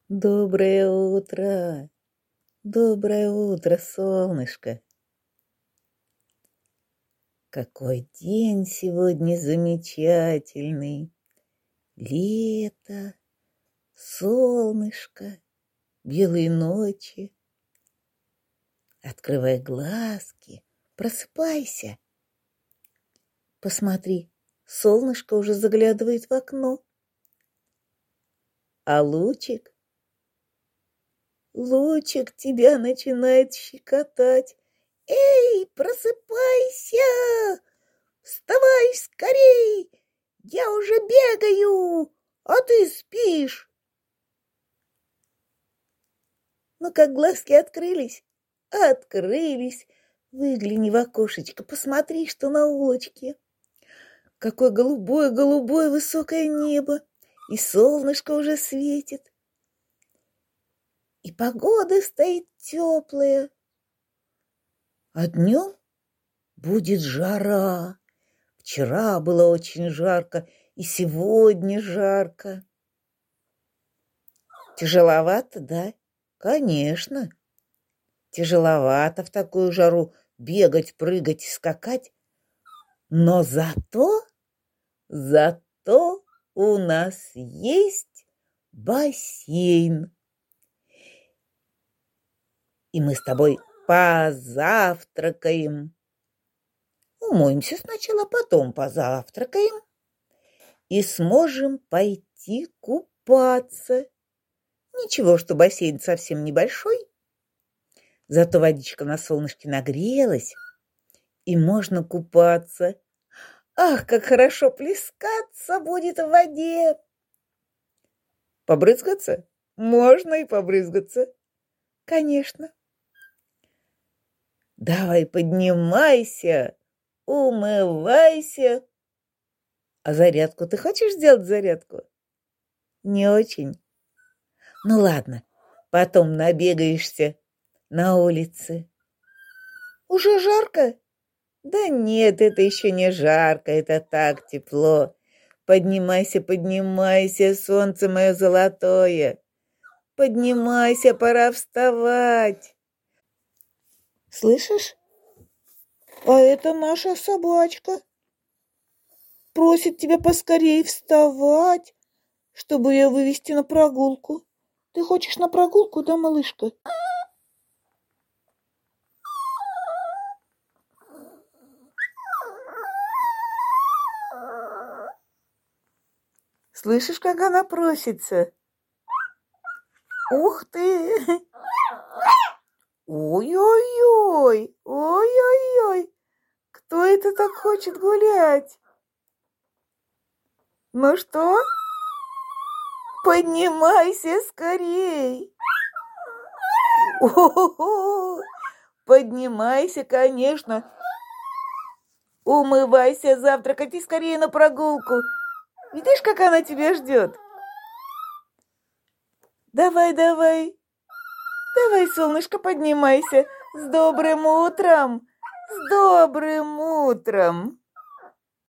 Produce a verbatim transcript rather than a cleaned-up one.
Доброе утро, доброе утро, солнышко. Какой день сегодня замечательный. Лето, солнышко, белые ночи. Открывай глазки, просыпайся. Посмотри, солнышко уже заглядывает в окно. А лучик, лучик тебя начинает щекотать. Эй, просыпайся! Вставай скорей! Я уже бегаю, а ты спишь. Ну как глазки открылись? Открылись. Выгляни в окошечко, посмотри, что на улочке. Какое голубое-голубое высокое небо, и солнышко уже светит. И погода стоит теплая. А днем будет жара. Вчера было очень жарко, и сегодня жарко. Тяжеловато, да? Конечно. Тяжеловато в такую жару бегать, прыгать и скакать. Но зато, зато у нас есть бассейн. И мы с тобой позавтракаем. Умоемся сначала, потом позавтракаем. И сможем пойти купаться. Ничего, что бассейн совсем небольшой. Зато водичка на солнышке нагрелась, и можно купаться. Ах, как хорошо плескаться будет в воде! Побрызгаться? Можно и побрызгаться. Конечно. Давай поднимайся, умывайся. А зарядку ты хочешь сделать зарядку? Не очень. Ну ладно, потом набегаешься на улице. Уже жарко? Да нет, это еще не жарко, это так тепло. Поднимайся, поднимайся, солнце мое золотое. Поднимайся, пора вставать. Слышишь? А это наша собачка. Просит тебя поскорее вставать, чтобы ее вывести на прогулку. Ты хочешь на прогулку, да, малышка? Слышишь, как она просится? Ух ты! Ой-ой-ой! Ой-ой-ой! Кто это так хочет гулять? Ну что? Поднимайся скорей! О-хо-хо! Поднимайся, конечно! Умывайся, завтракать и скорее на прогулку! Видишь, как она тебя ждет? Давай, давай! Давай, солнышко, поднимайся! С добрым утром! С добрым утром!